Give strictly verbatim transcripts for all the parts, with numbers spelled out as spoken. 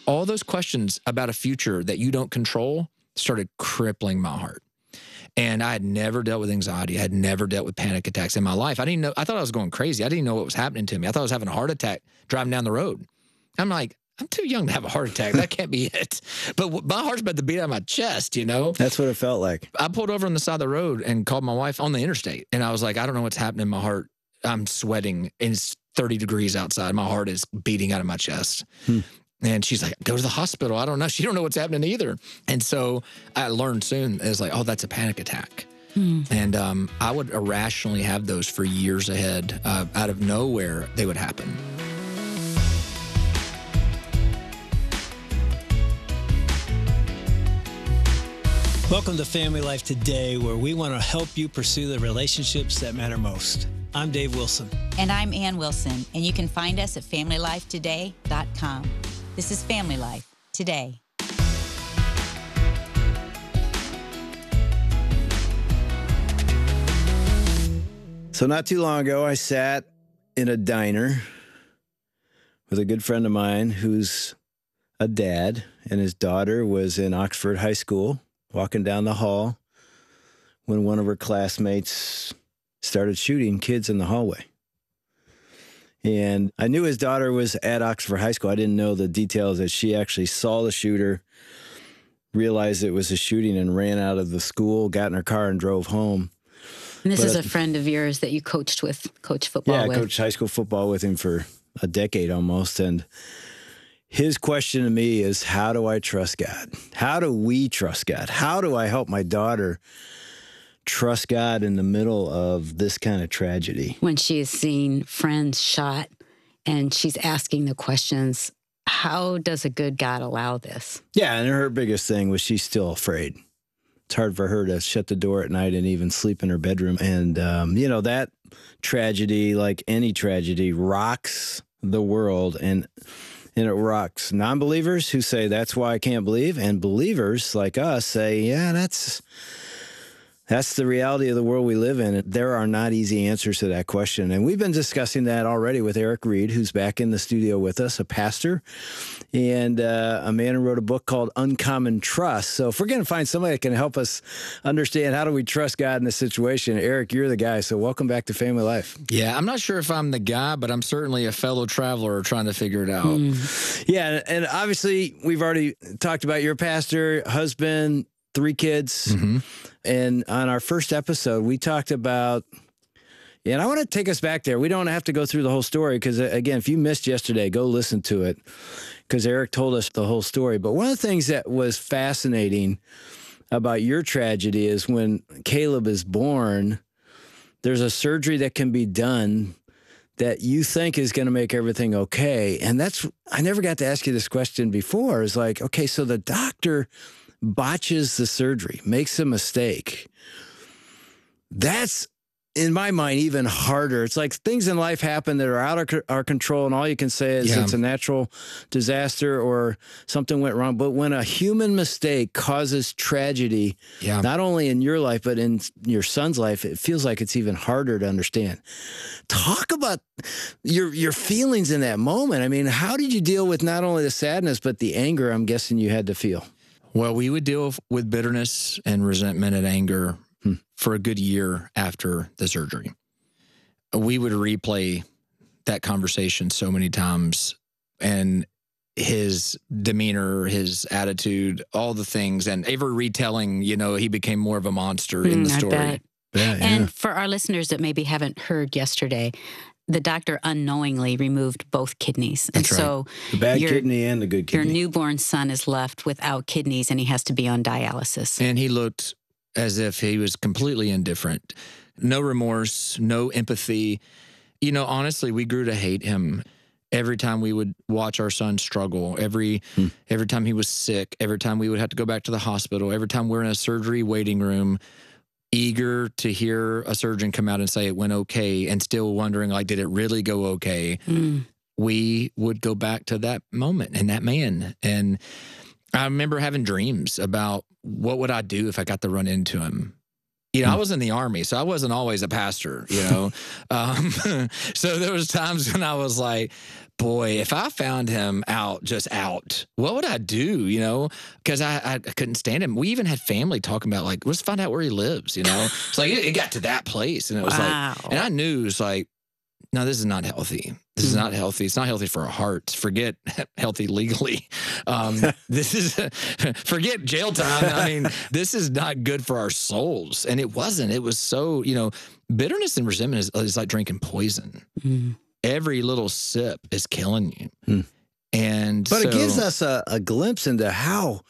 all those questions about a future that you don't control started crippling my heart. And I had never dealt with anxiety. I had never dealt with panic attacks in my life. I didn't know. I thought I was going crazy. I didn't know what was happening to me. I thought I was having a heart attack driving down the road. I'm like, I'm too young to have a heart attack. That can't be it. But my heart's about to beat out of my chest, you know? That's what it felt like. I pulled over on the side of the road and called my wife on the interstate. And I was like, I don't know what's happening in my heart. I'm sweating and it's thirty degrees outside. My heart is beating out of my chest. Hmm. And she's like, go to the hospital. I don't know. She don't know what's happening either. And so I learned soon, it's like, oh, that's a panic attack. Hmm. And um, I would irrationally have those for years ahead. Uh, out of nowhere, they would happen. Welcome to Family Life Today, where we want to help you pursue the relationships that matter most. I'm Dave Wilson. And I'm Ann Wilson, and you can find us at family life today dot com. This is Family Life Today. So not too long ago, I sat in a diner with a good friend of mine who's a dad, and his daughter was in Oxford High School, walking down the hall when one of her classmates started shooting kids in the hallway. And I knew his daughter was at Oxford High School. I didn't know the details that she actually saw the shooter, realized it was a shooting, and ran out of the school, got in her car, and drove home. And this but, is a friend of yours that you coached with, coach football yeah, with. I coached high school football with him for a decade almost. And his question to me is, how do I trust God? How do we trust God? How do I help my daughter trust God in the middle of this kind of tragedy? When she is seeing friends shot and she's asking the questions, how does a good God allow this? Yeah, and her biggest thing was she's still afraid. It's hard for her to shut the door at night and even sleep in her bedroom. And, um, you know, that tragedy, like any tragedy, rocks the world. And And it rocks non-believers who say, that's why I can't believe. And believers like us say, yeah, that's that's the reality of the world we live in. There are not easy answers to that question. And we've been discussing that already with Eric Reed, who's back in the studio with us, a pastor and uh, a man who wrote a book called Uncommon Trust. So if we're going to find somebody that can help us understand how do we trust God in this situation, Eric, you're the guy. So welcome back to Family Life. Yeah, I'm not sure if I'm the guy, but I'm certainly a fellow traveler trying to figure it out. Mm. Yeah, and obviously we've already talked about your pastor, husband, three kids. Mm-hmm. And on our first episode, we talked about, and I want to take us back there. We don't have to go through the whole story because, again, if you missed yesterday, go listen to it because Eric told us the whole story. But one of the things that was fascinating about your tragedy is when Caleb is born, there's a surgery that can be done that you think is going to make everything okay. And that's, I never got to ask you this question before. It's like, okay, so the doctor botches the surgery, makes a mistake. That's, in my mind, even harder. It's like things in life happen that are out of our control, and all you can say is yeah. it's a natural disaster or something went wrong. But when a human mistake causes tragedy, yeah. not only in your life, but in your son's life, it feels like it's even harder to understand. Talk about your your feelings in that moment. I mean, how did you deal with not only the sadness, but the anger I'm guessing you had to feel? Well, we would deal with bitterness and resentment and anger hmm. for a good year after the surgery. We would replay that conversation so many times, and his demeanor, his attitude, all the things, and every retelling, you know, he became more of a monster mm, in the story. I bet. Yeah, yeah. And for our listeners that maybe haven't heard yesterday, the doctor unknowingly removed both kidneys. And That's right. so the bad your, kidney and the good kidney. Your newborn son is left without kidneys and he has to be on dialysis. And he looked as if he was completely indifferent. No remorse, no empathy. You know, honestly, we grew to hate him every time we would watch our son struggle, every hmm. every time he was sick, every time we would have to go back to the hospital, every time we're in a surgery waiting room, eager to hear a surgeon come out and say it went okay and still wondering, like, did it really go okay? Mm. We would go back to that moment and that man. And I remember having dreams about what would I do if I got to run into him? You know, I was in the Army, so I wasn't always a pastor, you know. um, so there was times when I was like, boy, if I found him out, just out, what would I do, you know? Because I, I couldn't stand him. We even had family talking about, like, let's find out where he lives, you know? It's like, it, it got to that place. And it was Wow. like, and I knew it was like, no, this is not healthy. This is not healthy. It's not healthy for our hearts. Forget healthy legally. Um, this is, forget jail time. I mean, this is not good for our souls. And it wasn't. It was so, you know, bitterness and resentment is, is like drinking poison. Mm. Every little sip is killing you. Mm. And But so, it gives us a, a glimpse into how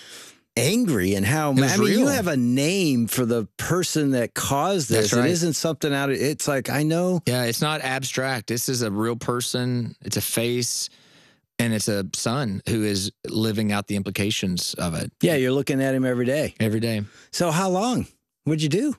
angry and how, was I mean, you real. have a name for the person that caused this. That's right. It isn't something out of, it's like, I know. yeah, it's not abstract. This is a real person. It's a face. And it's a son who is living out the implications of it. Yeah, you're looking at him every day. Every day. So how long? What'd you do?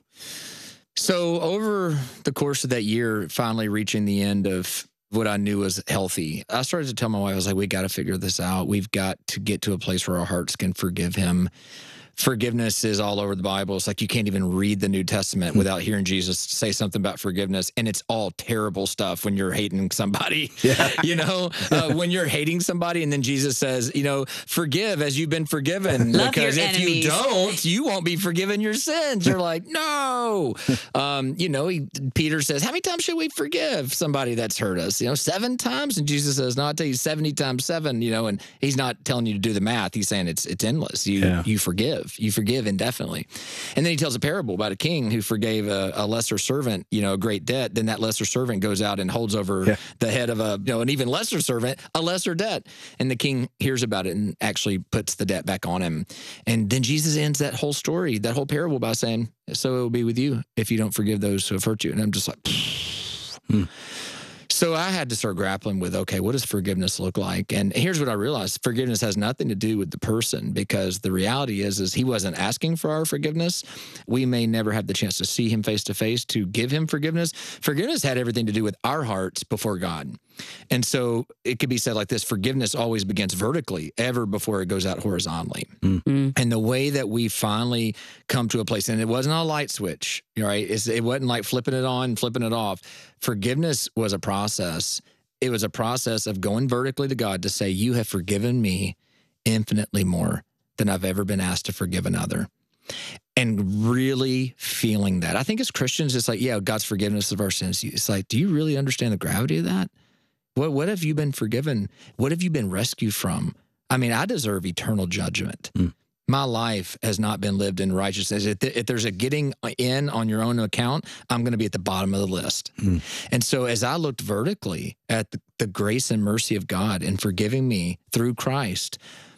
So over the course of that year, finally reaching the end of what I knew was healthy, I started to tell my wife, I was like, we got to figure this out. We've got to get to a place where our hearts can forgive him. Forgiveness is all over the Bible. It's like you can't even read the New Testament without hearing Jesus say something about forgiveness. And it's all terrible stuff when you're hating somebody. Yeah. You know, uh, when you're hating somebody and then Jesus says, you know, forgive as you've been forgiven. Love because your if enemies. you don't, you won't be forgiven your sins. You're like, no. Um, you know, he, Peter says, how many times should we forgive somebody that's hurt us? You know, seven times? And Jesus says, no, I'll tell you seventy times seven, you know, and he's not telling you to do the math. He's saying it's it's endless. You Yeah. you forgive. You forgive indefinitely. And then he tells a parable about a king who forgave a, a lesser servant, you know, a great debt. Then that lesser servant goes out and holds over Yeah. the head of a, you know, an even lesser servant, a lesser debt. And the king hears about it and actually puts the debt back on him. And then Jesus ends that whole story, that whole parable by saying, so it will be with you if you don't forgive those who have hurt you. And I'm just like, Hmm. So I had to start grappling with, okay, what does forgiveness look like? And here's what I realized. Forgiveness has nothing to do with the person, because the reality is, is he wasn't asking for our forgiveness. We may never have the chance to see him face to face to give him forgiveness. Forgiveness had everything to do with our hearts before God. And so it could be said like this: forgiveness always begins vertically, ever before it goes out horizontally. Mm. And the way that we finally come to a place, and it wasn't a light switch, right? It's, it wasn't like flipping it on, flipping it off. Forgiveness was a process. It was a process of going vertically to God to say, you have forgiven me infinitely more than I've ever been asked to forgive another. And really feeling that. I think as Christians, it's like, yeah, God's forgiveness of our sins. It's like, do you really understand the gravity of that? What what have you been forgiven? What have you been rescued from? I mean, I deserve eternal judgment. Mm. My life has not been lived in righteousness. If, if there's a getting in on your own account, I'm going to be at the bottom of the list. Mm. And so as I looked vertically at the, the grace and mercy of God in forgiving me through Christ,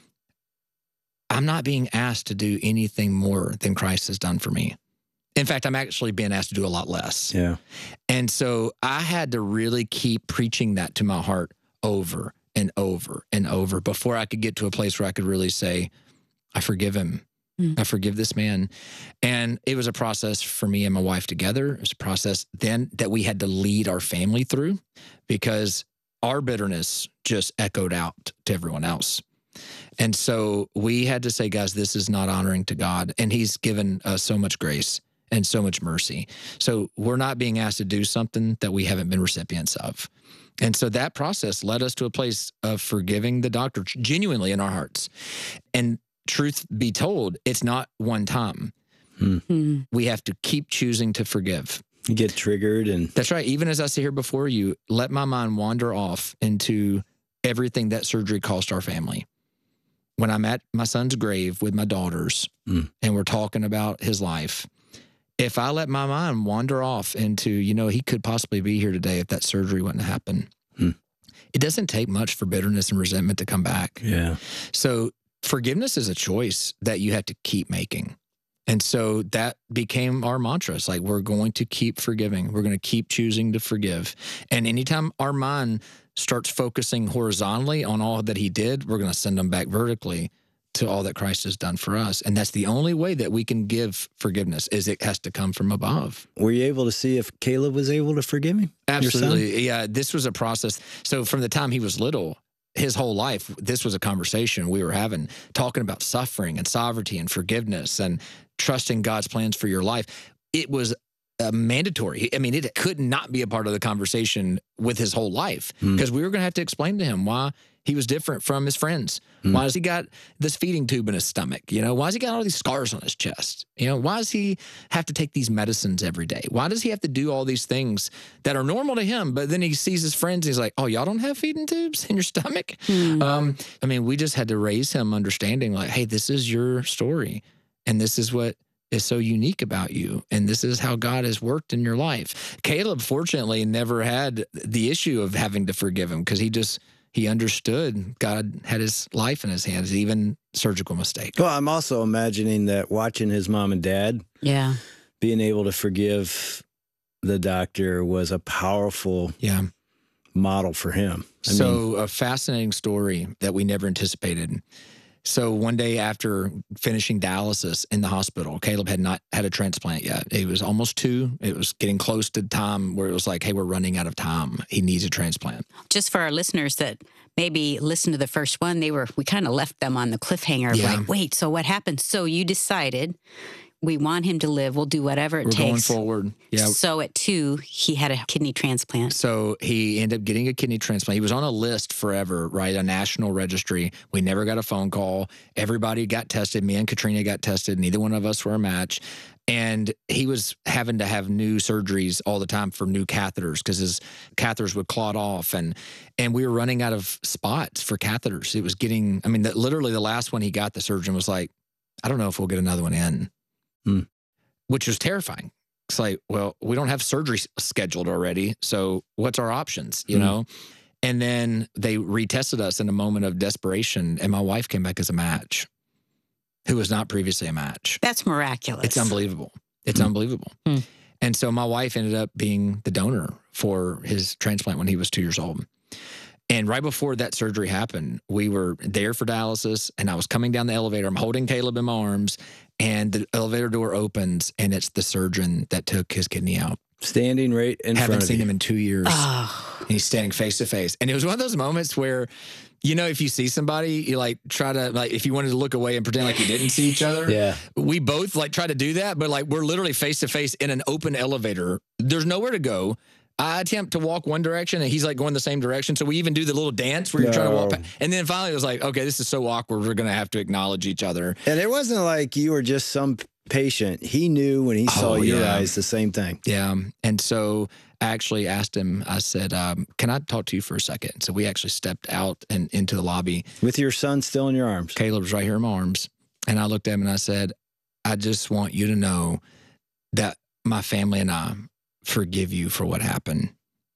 I'm not being asked to do anything more than Christ has done for me. In fact, I'm actually being asked to do a lot less. Yeah. And so I had to really keep preaching that to my heart over and over and over before I could get to a place where I could really say, I forgive him. Mm. I forgive this man. And it was a process for me and my wife together. It was a process then that we had to lead our family through, because our bitterness just echoed out to everyone else. And so we had to say, guys, this is not honoring to God. And he's given us so much grace and so much mercy. So we're not being asked to do something that we haven't been recipients of. And so that process led us to a place of forgiving the doctor genuinely in our hearts. And truth be told, it's not one time. Mm. We have to keep choosing to forgive. You get triggered and That's right. Even as I sit here before you, let my mind wander off into everything that surgery cost our family. When I'm at my son's grave with my daughters Mm. and we're talking about his life, if I let my mind wander off into, you know, he could possibly be here today if that surgery wouldn't happen. Hmm. It doesn't take much for bitterness and resentment to come back. yeah. So forgiveness is a choice that you have to keep making. And so that became our mantra. It's like, we're going to keep forgiving. We're going to keep choosing to forgive. And anytime our mind starts focusing horizontally on all that he did, we're going to send them back vertically to all that Christ has done for us. And that's the only way that we can give forgiveness, is it has to come from above. Were you able to see if Caleb was able to forgive him? Your son? Absolutely. Yeah, this was a process. So from the time he was little, his whole life, this was a conversation we were having, talking about suffering and sovereignty and forgiveness and trusting God's plans for your life. it was uh, mandatory. I mean, it could not be a part of the conversation with his whole life because mm. we were going to have to explain to him why he was different from his friends. Mm. Why has he got this feeding tube in his stomach? You know, why has he got all these scars on his chest? You know, why does he have to take these medicines every day? Why does he have to do all these things that are normal to him? But then he sees his friends and he's like, oh, y'all don't have feeding tubes in your stomach? Mm. Um, I mean, we just had to raise him understanding like, hey, this is your story. And this is what is so unique about you. And this is how God has worked in your life. Caleb, fortunately, never had the issue of having to forgive him because he just, he understood God had his life in his hands, even surgical mistake. Well, I'm also imagining that watching his mom and dad, yeah, being able to forgive the doctor was a powerful yeah. model for him. I so mean, a fascinating story that we never anticipated. So one day after finishing dialysis in the hospital, Caleb had not had a transplant yet. He was almost two. It was getting close to time where it was like, hey, we're running out of time. He needs a transplant. Just for our listeners that maybe listened to the first one, they were we kind of left them on the cliffhanger. Yeah. Like, wait, so what happened? So you decided we want him to live. We'll do whatever it we're takes. We're going forward. Yeah. So at two, he had a kidney transplant. So he ended up getting a kidney transplant. He was on a list forever, right? A national registry. We never got a phone call. Everybody got tested. Me and Katrina got tested. Neither one of us were a match. And he was having to have new surgeries all the time for new catheters because his catheters would clot off. And and we were running out of spots for catheters. It was getting, I mean, the, literally the last one he got, the surgeon was like, I don't know if we'll get another one in. Hmm. Which was terrifying. It's like, well, we don't have surgery scheduled already, so what's our options, you hmm. know? And then they retested us in a moment of desperation, and my wife came back as a match, who was not previously a match. That's miraculous. It's unbelievable. It's hmm. unbelievable. Hmm. And so my wife ended up being the donor for his transplant when he was two years old. And right before that surgery happened, we were there for dialysis, and I was coming down the elevator. I'm holding Caleb in my arms, and the elevator door opens, and it's the surgeon that took his kidney out. Standing right in front of you. Haven't seen him in two years. Oh. And he's standing face to face. And it was one of those moments where, you know, if you see somebody, you like try to, like, if you wanted to look away and pretend like you didn't see each other. Yeah. We both like try to do that, but like we're literally face to face in an open elevator. There's nowhere to go. I attempt to walk one direction and he's like going the same direction. So we even do the little dance where you're no. trying to walk back. And then finally it was like, okay, this is so awkward. We're going to have to acknowledge each other. And it wasn't like you were just some patient. He knew when he saw oh, your yeah. eyes the same thing. Yeah. And so I actually asked him, I said, um, can I talk to you for a second? So we actually stepped out and into the lobby. With your son still in your arms. Caleb's right here in my arms. And I looked at him and I said, I just want you to know that my family and I forgive you for what happened.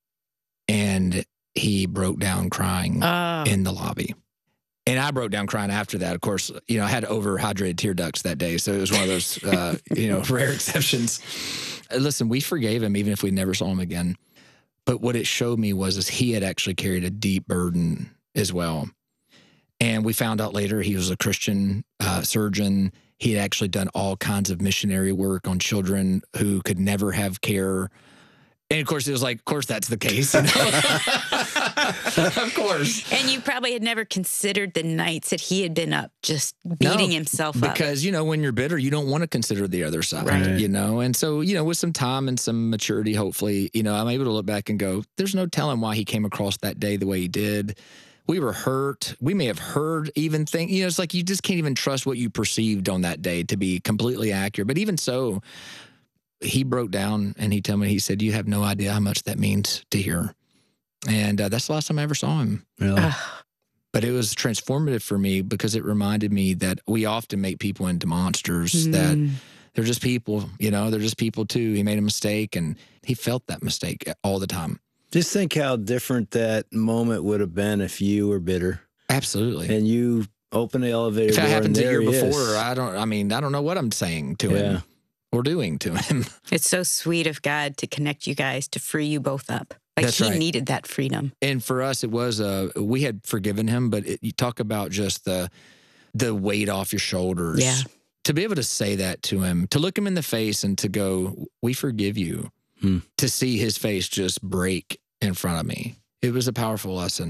And he broke down crying uh. in the lobby. And I broke down crying after that. Of course, you know, I had overhydrated tear ducts that day. So it was one of those, uh, you know, rare exceptions. Listen, we forgave him even if we never saw him again. But what it showed me was is he had actually carried a deep burden as well. And we found out later he was a Christian uh, surgeon. He had actually done all kinds of missionary work on children who could never have care. And of course, it was like, of course, that's the case. You know? Of course. And you probably had never considered the nights that he had been up just beating no, himself because, up. Because, you know, when you're bitter, you don't want to consider the other side, right. you know? And so, you know, with some time and some maturity, hopefully, you know, I'm able to look back and go, there's no telling why he came across that day the way he did. We were hurt. We may have heard even think, you know, it's like you just can't even trust what you perceived on that day to be completely accurate. But even so, he broke down and he told me, he said, you have no idea how much that means to hear. And uh, that's the last time I ever saw him. Really? But it was transformative for me because it reminded me that we often make people into monsters, mm. that they're just people, you know, they're just people too. He made a mistake and he felt that mistake all the time. Just think how different that moment would have been if you were bitter. Absolutely. And you open the elevator if door that happened and a year there he before, is. I don't, I mean, I don't know what I'm saying to Yeah. him or doing to him. It's so sweet of God to connect you guys, to free you both up. Like That's he right. needed that freedom. And for us, it was, uh, we had forgiven him, but it, you talk about just the, the weight off your shoulders. Yeah. To be able to say that to him, to look him in the face and to go, we forgive you, hmm. to see his face just break in front of me. It was a powerful lesson.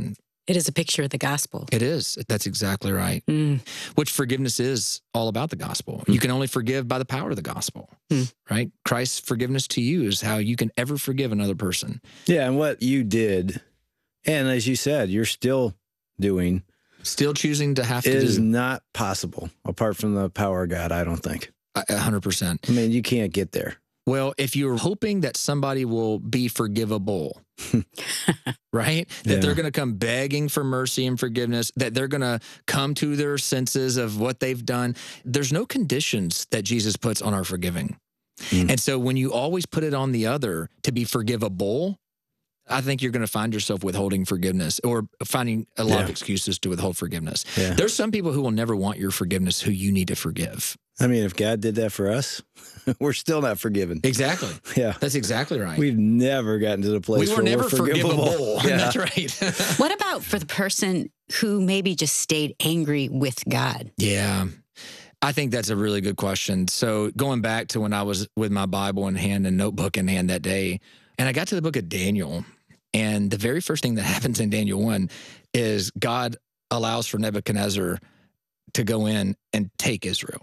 It is a picture of the gospel. It is. That's exactly right. Mm. Which forgiveness is all about the gospel. Mm. You can only forgive by the power of the gospel, Mm. right? Christ's forgiveness to you is how you can ever forgive another person. Yeah, and what you did, and as you said, you're still doing, Still choosing to have to is do not possible apart from the power of God, I don't think. a one hundred percent. I mean, you can't get there. Well, if you're hoping that somebody will be forgivable, right? That Yeah. they're going to come begging for mercy and forgiveness, that they're going to come to their senses of what they've done. There's no conditions that Jesus puts on our forgiving. Mm. And so when you always put it on the other to be forgivable, I think you're going to find yourself withholding forgiveness or finding a lot Yeah. of excuses to withhold forgiveness. Yeah. There's some people who will never want your forgiveness who you need to forgive. I mean, if God did that for us, we're still not forgiven. Exactly. Yeah. That's exactly right. We've never gotten to the place we were where never we're forgivable. forgivable. Yeah. That's right. What about for the person who maybe just stayed angry with God? Yeah. I think that's a really good question. So going back to when I was with my Bible in hand and notebook in hand that day, and I got to the book of Daniel, and the very first thing that happens in Daniel one is God allows for Nebuchadnezzar to go in and take Israel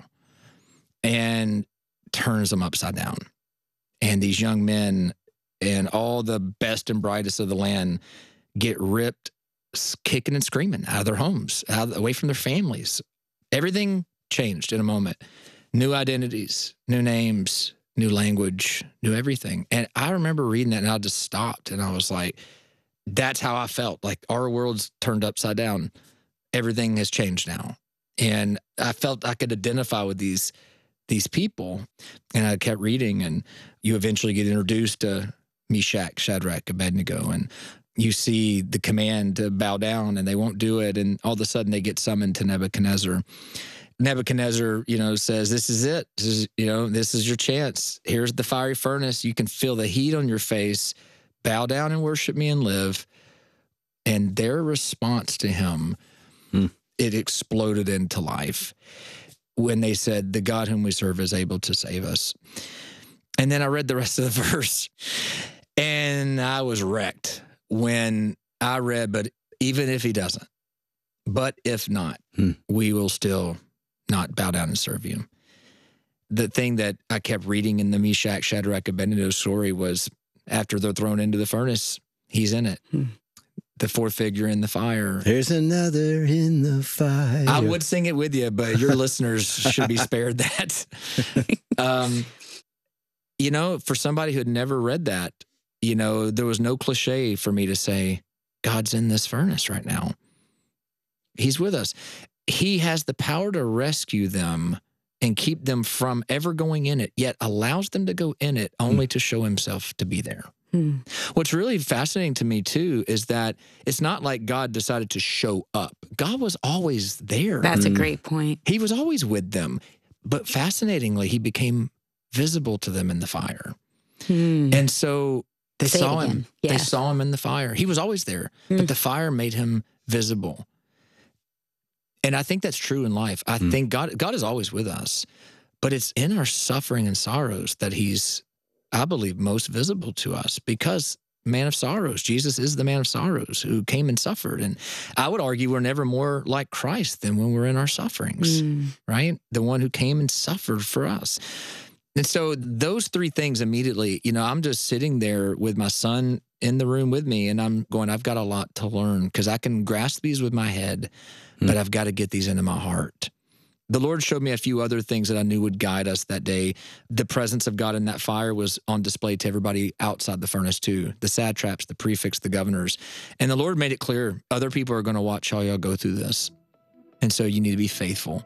and turns them upside down. And these young men and all the best and brightest of the land get ripped, kicking and screaming out of their homes, out, away from their families. Everything changed in a moment. New identities, new names, new language, new everything. And I remember reading that and I just stopped and I was like, that's how I felt. Like our world's turned upside down. Everything has changed now. And I felt I could identify with these these people. And I kept reading, and you eventually get introduced to Meshach, Shadrach, Abednego, and you see the command to bow down, and they won't do it. And all of a sudden they get summoned to Nebuchadnezzar. Nebuchadnezzar, you know, says, this is it. This is, you know, this is your chance. Here's the fiery furnace. You can feel the heat on your face. Bow down and worship me and live. And their response to him, Hmm. it exploded into life when they said, the God whom we serve is able to save us. And then I read the rest of the verse, and I was wrecked when I read, but even if he doesn't, but if not, Hmm. we will still not bow down and serve you. The thing that I kept reading in the Meshach, Shadrach, Abednego story was after they're thrown into the furnace, he's in it. Hmm. The fourth figure in the fire. There's another in the fire. I would sing it with you, but your listeners should be spared that. Um, you know, for somebody who had never read that, you know, there was no cliche for me to say, God's in this furnace right now. He's with us. He has the power to rescue them and keep them from ever going in it, yet allows them to go in it only to show himself to be there. Hmm. What's really fascinating to me, too, is that it's not like God decided to show up. God was always there. That's a Mm. great point. He was always with them. But fascinatingly, he became visible to them in the fire. Hmm. And so they Say it saw him. again. They Yeah. saw him in the fire. He was always there, Mm. but the fire made him visible. And I think that's true in life. I Mm. think God, God is always with us, but it's in our suffering and sorrows that he's, I believe, most visible to us, because man of sorrows, Jesus is the man of sorrows who came and suffered. And I would argue we're never more like Christ than when we're in our sufferings, Hmm. right? The one who came and suffered for us. And so those three things immediately, you know, I'm just sitting there with my son in the room with me, and I'm going, I've got a lot to learn, because I can grasp these with my head, but I've got to get these into my heart. The Lord showed me a few other things that I knew would guide us that day. The presence of God in that fire was on display to everybody outside the furnace too. The satraps, the prefects, the governors. And the Lord made it clear, other people are going to watch how y'all go through this. And so you need to be faithful.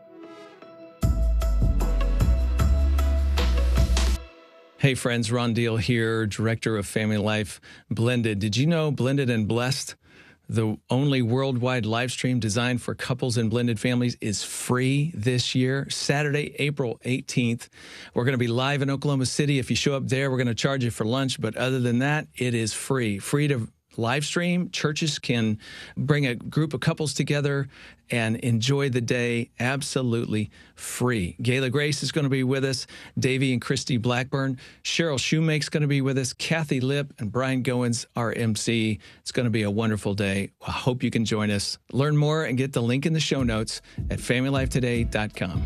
Hey friends, Ron Deal here, Director of Family Life Blended. Did you know Blended and Blessed, the only worldwide live stream designed for couples and blended families, is free this year? Saturday, April eighteenth. We're going to be live in Oklahoma City. If you show up there, we're going to charge you for lunch. But other than that, it is free. Free to live stream. Churches can bring a group of couples together and enjoy the day absolutely free. Gayla Grace is going to be with us, Davey and Christy Blackburn. Cheryl Shoemake's going to be with us, Kathy Lipp and Brian Goins, our M C. It's going to be a wonderful day. I hope you can join us. Learn more and get the link in the show notes at family life today dot com.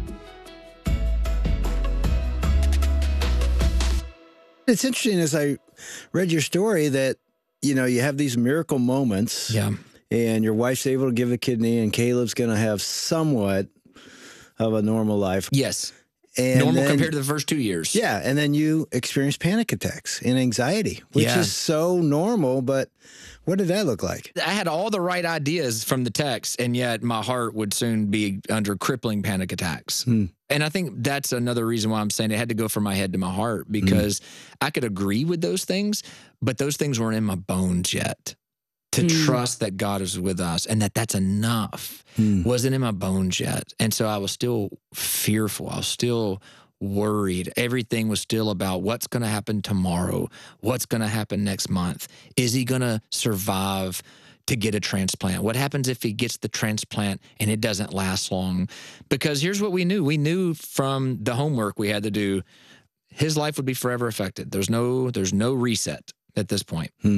It's interesting as I read your story that, you know, you have these miracle moments. Yeah. And your wife's able to give a kidney, and Caleb's going to have somewhat of a normal life. Yes. And Normal then, compared to the first two years. Yeah. And then you experience panic attacks and anxiety, which Yeah. is so normal. But what did that look like? I had all the right ideas from the text, and yet my heart would soon be under crippling panic attacks. Hmm. And I think that's another reason why I'm saying it had to go from my head to my heart, because I could agree with those things, but those things weren't in my bones yet. To Mm. trust that God is with us and that that's enough Hmm. wasn't in my bones yet. And so I was still fearful. I was still worried. Everything was still about what's going to happen tomorrow, what's going to happen next month. Is he going to survive to get a transplant? What happens if he gets the transplant and it doesn't last long? Because here's what we knew. We knew from the homework we had to do, his life would be forever affected. There's no, there's no reset at this point. Hmm.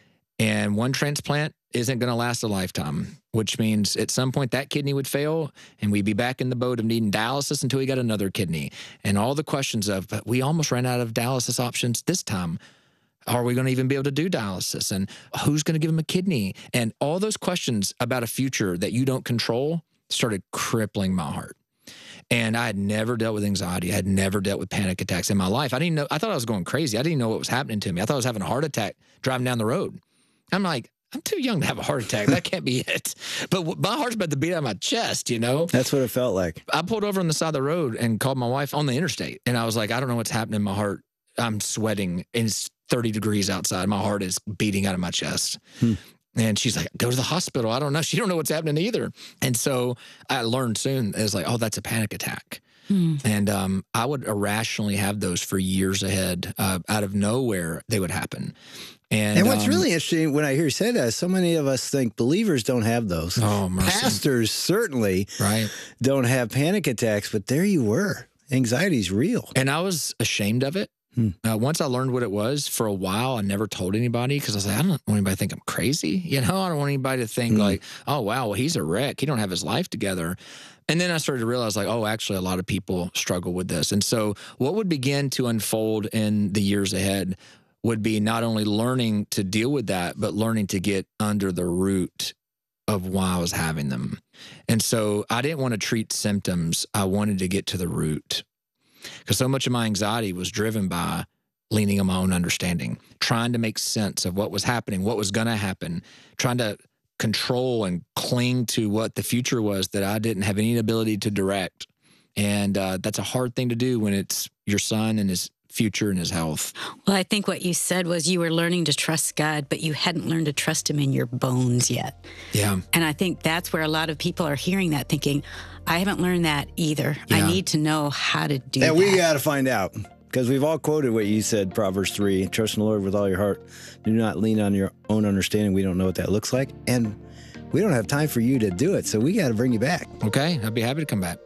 And one transplant isn't going to last a lifetime, which means at some point that kidney would fail and we'd be back in the boat of needing dialysis until we got another kidney. And all the questions of, but we almost ran out of dialysis options this time. Are we going to even be able to do dialysis? And who's going to give him a kidney? And all those questions about a future that you don't control started crippling my heart. And I had never dealt with anxiety. I had never dealt with panic attacks in my life. I didn't know, I thought I was going crazy. I didn't know what was happening to me. I thought I was having a heart attack driving down the road. I'm like, I'm too young to have a heart attack. That can't be it. But my heart's about to beat out of my chest, you know? That's what it felt like. I pulled over on the side of the road and called my wife on the interstate. And I was like, I don't know what's happening in my heart. I'm sweating and it's thirty degrees outside. My heart is beating out of my chest. Hmm. And she's like, go to the hospital. I don't know. She don't know what's happening either. And so I learned soon, it was like, oh, that's a panic attack. Hmm. And um, I would irrationally have those for years ahead. Uh, out of nowhere, they would happen. And, and what's um, really interesting when I hear you say that is so many of us think believers don't have those. Oh, mercy. Pastors certainly right. don't have panic attacks, but there you were. Anxiety's real. And I was ashamed of it. Hmm. Uh, once I learned what it was, for a while, I never told anybody because I was like, I don't want anybody to think I'm crazy. You know, I don't want anybody to think hmm. like, oh, wow, well, he's a wreck. He don't have his life together. And then I started to realize like, oh, actually, a lot of people struggle with this. And so what would begin to unfold in the years ahead would be not only learning to deal with that, but learning to get under the root of why I was having them. And so I didn't want to treat symptoms. I wanted to get to the root. Because so much of my anxiety was driven by leaning on my own understanding, trying to make sense of what was happening, what was going to happen, trying to control and cling to what the future was that I didn't have any ability to direct. And uh, that's a hard thing to do when it's your son and his future and his health. Well, I think what you said was you were learning to trust God, but you hadn't learned to trust him in your bones yet. Yeah. And I think that's where a lot of people are hearing that, thinking, I haven't learned that either. Yeah. I need to know how to do and that. And we got to find out, because we've all quoted what you said, Proverbs three, trust in the Lord with all your heart. Do not lean on your own understanding. We don't know what that looks like. And we don't have time for you to do it. So we got to bring you back. Okay. I'd be happy to come back.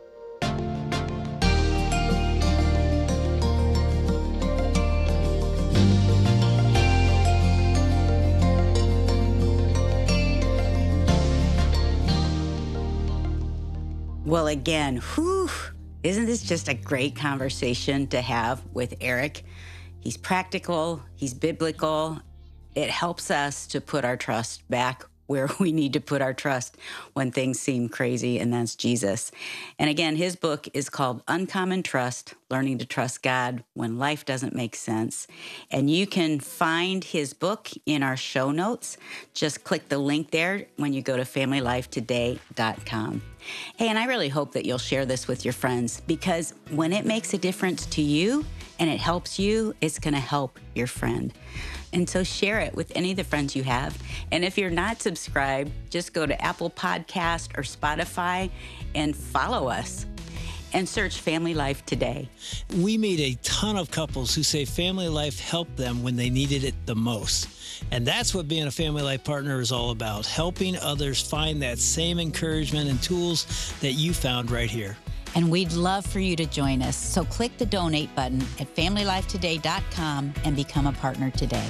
Well, again, whew, isn't this just a great conversation to have with Eric? He's practical, he's biblical. It helps us to put our trust back where we need to put our trust when things seem crazy, and that's Jesus. And again, his book is called Uncommon Trust, Learning to Trust God When Life Doesn't Make Sense. And you can find his book in our show notes. Just click the link there when you go to family life today dot com. Hey, and I really hope that you'll share this with your friends, because when it makes a difference to you and it helps you, it's going to help your friend. And so share it with any of the friends you have. And if you're not subscribed, just go to Apple Podcast or Spotify and follow us. and search Family Life today. We meet a ton of couples who say Family Life helped them when they needed it the most. And that's what being a Family Life partner is all about, helping others find that same encouragement and tools that you found right here. And we'd love for you to join us. So click the donate button at family life today dot com and become a partner today.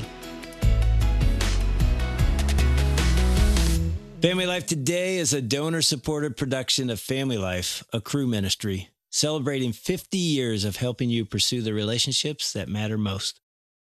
Family Life Today is a donor-supported production of Family Life, a Cru ministry, celebrating fifty years of helping you pursue the relationships that matter most.